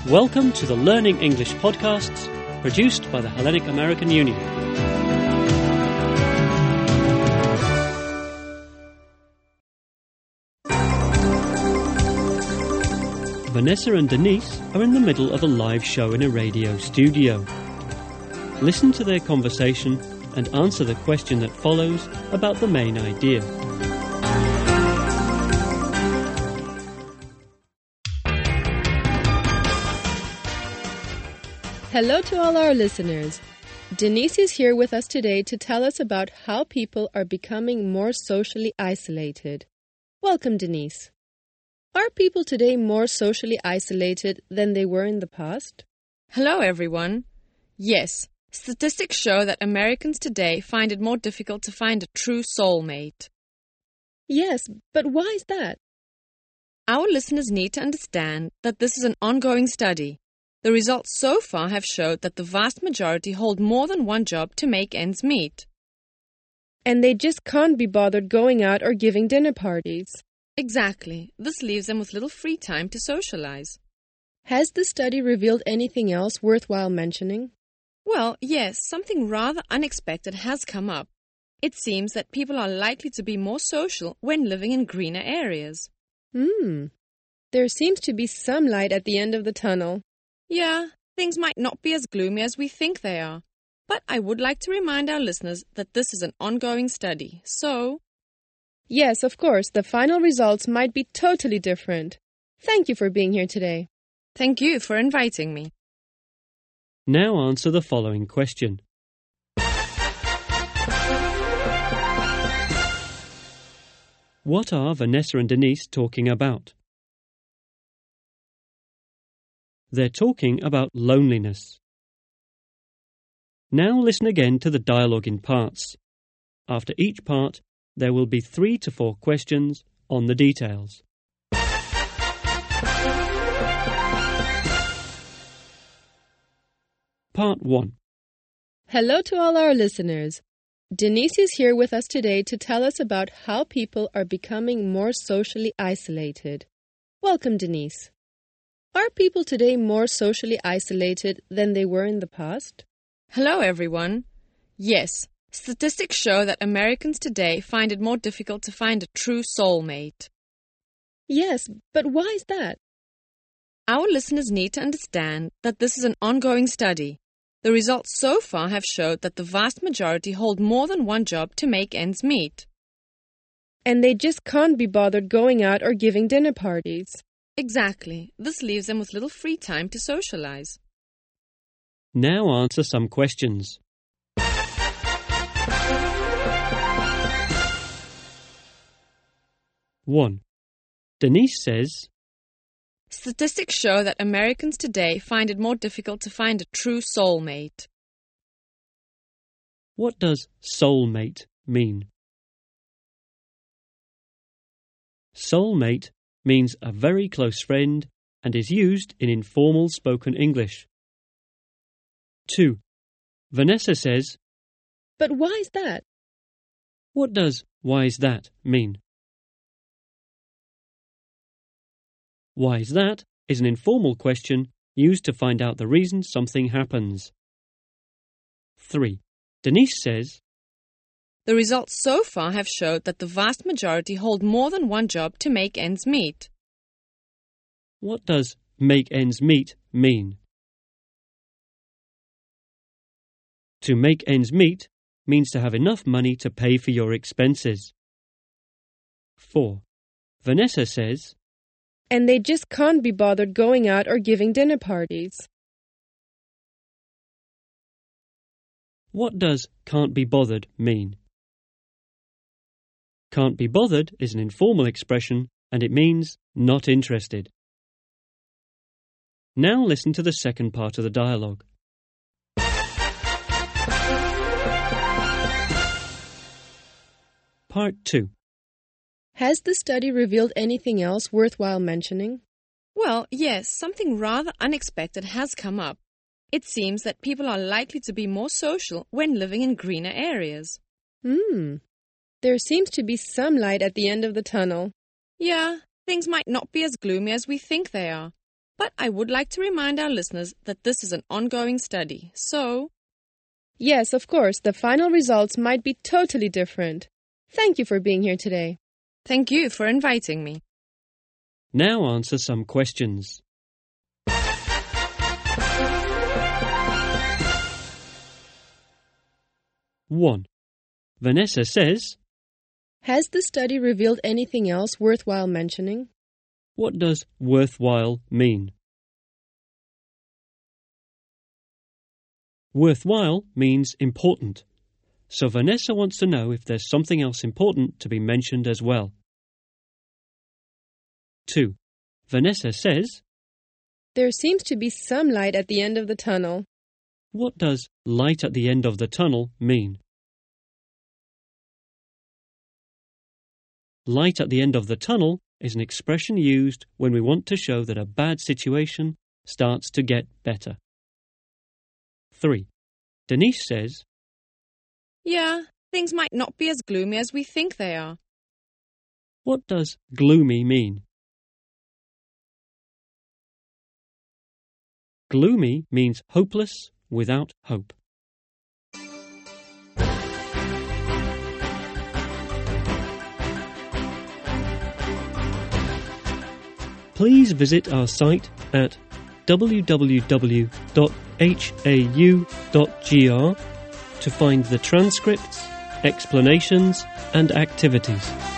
Welcome to the Learning English podcasts produced by the Hellenic American Union. Vanessa and Denise are in the middle of a live show in a radio studio. Listen to their conversation and answer the question that follows about the main idea. Hello to all our listeners. Denise is here with us today to tell us about how people are becoming more socially isolated. Welcome, Denise. Are people today more socially isolated than they were in the past? Hello, everyone. Yes, statistics show that Americans today find it more difficult to find a true soulmate. Yes, but why is that? Our listeners need to understand that this is an ongoing study. The results so far have showed that the vast majority hold more than one job to make ends meet. And they just can't be bothered going out or giving dinner parties. Exactly. This leaves them with little free time to socialize. Has the study revealed anything else worthwhile mentioning? Well, yes, something rather unexpected has come up. It seems that people are likely to be more social when living in greener areas. There seems to be some light at the end of the tunnel. Yeah, things might not be as gloomy as we think they are. But I would like to remind our listeners that this is an ongoing study, so... Yes, of course, the final results might be totally different. Thank you for being here today. Thank you for inviting me. Now answer the following question. What are Vanessa and Denise talking about? They're talking about loneliness. Now listen again to the dialogue in parts. After each part, there will be 3 to 4 questions on the details. Part 1. Hello to all our listeners. Denise is here with us today to tell us about how people are becoming more socially isolated. Welcome, Denise. Are people today more socially isolated than they were in the past? Hello, everyone. Yes, statistics show that Americans today find it more difficult to find a true soulmate. Yes, but why is that? Our listeners need to understand that this is an ongoing study. The results so far have showed that the vast majority hold more than one job to make ends meet. And they just can't be bothered going out or giving dinner parties. Exactly. This leaves them with little free time to socialize. Now answer some questions. One. Denise says, Statistics show that Americans today find it more difficult to find a true soulmate. what does soulmate mean? Soulmate means a very close friend and is used in informal spoken English. 2. Vanessa says, But why is that? what does why is that mean? Why is that is an informal question used to find out the reason something happens. 3. Denise says, The results so far have showed that the vast majority hold more than one job to make ends meet. what does make ends meet mean? To make ends meet means to have enough money to pay for your expenses. 4. Vanessa says, And they just can't be bothered going out or giving dinner parties. what does can't be bothered mean? Can't be bothered is an informal expression and it means not interested. Now listen to the second part of the dialogue. Part 2. Has the study revealed anything else worthwhile mentioning? Well, yes, something rather unexpected has come up. It seems that people are likely to be more social when living in greener areas. There seems to be some light at the end of the tunnel. Yeah, things might not be as gloomy as we think they are. But I would like to remind our listeners that this is an ongoing study, so... Yes, of course, the final results might be totally different. Thank you for being here today. Thank you for inviting me. Now answer some questions. 1. Vanessa says, Has the study revealed anything else worthwhile mentioning? what does worthwhile mean? Worthwhile means important. So Vanessa wants to know if there's something else important to be mentioned as well. 2. Vanessa says, There seems to be some light at the end of the tunnel. what does light at the end of the tunnel mean? Light at the end of the tunnel is an expression used when we want to show that a bad situation starts to get better. 3. Denise says, Yeah, things might not be as gloomy as we think they are. what does gloomy mean? Gloomy means hopeless, without hope. Please visit our site at www.hau.gr to find the transcripts, explanations and activities.